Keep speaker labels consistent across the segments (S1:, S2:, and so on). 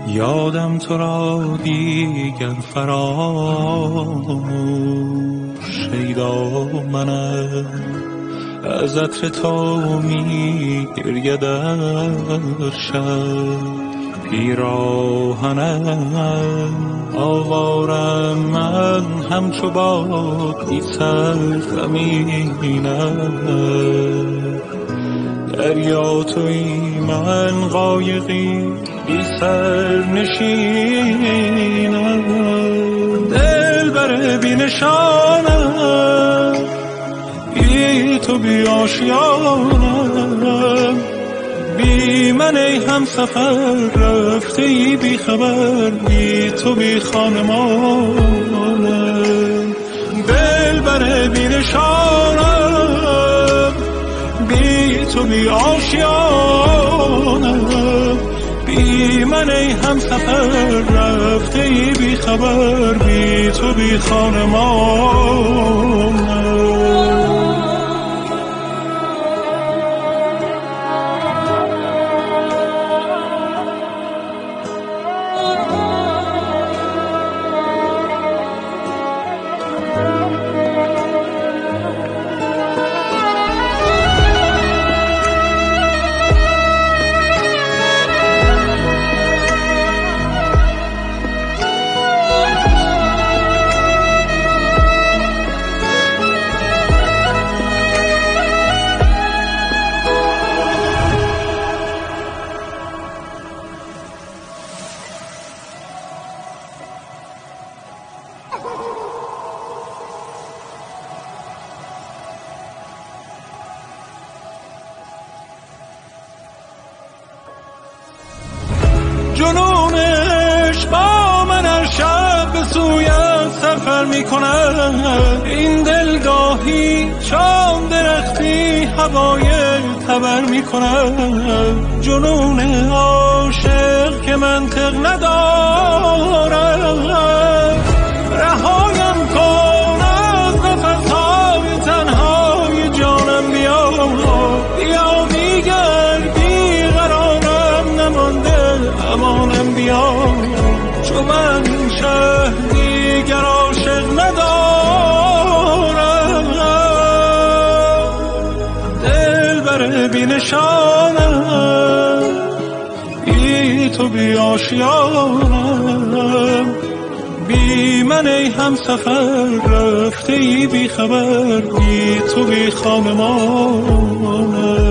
S1: یادم تو را دیگر فراموش شیدا منم، از عطر تو می گرید در شب پیراهنم. آوارم من همچو باد بی سر زمینم، دریا توی من قایقی بی سر نشینم. دلبر بی نشانم، بی تو بی آشیانم، بی من ای همسفر رفته ای بی خبر، بی تو بی خانمانم. دلبر بی نشانم، بی تو بی آشیانم، بی من ای همسفر رفته ای بی خبر، بی تو بی خانمانم. جنونش با من هر شب به سویت سفر میکنم، این دلگاهی چون درختی هوای تبر میکنم. جنون عاشق که منطق ندارم، رهایم کن از نفسهای تنهای جانم. بیا بیا دیگر بیقرارم نمانده امانم. بیا چون من شه دیگر عاشق ندارم، دلبر بی نشانم، بی تو بی آشیانم، بی من ای همسفر رفته ای بی خبر، بی تو بی خانمانم.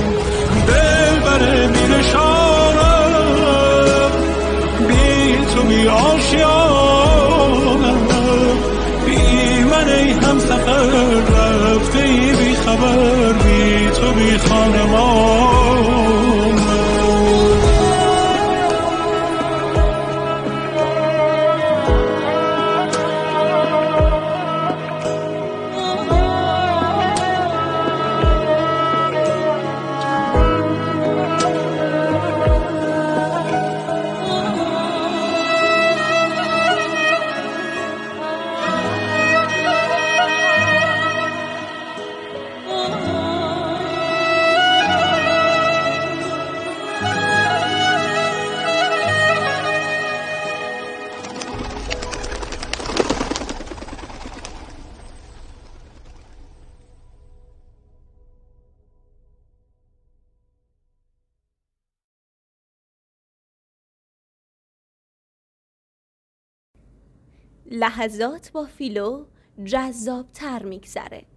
S1: دلبر بی نشانم، بی تو بی آشیانم، بی من ای همسفر رفته ای بی خبر، بی تو بی خانمانم.
S2: لحظات با فیلو جذاب‌تر میگذره.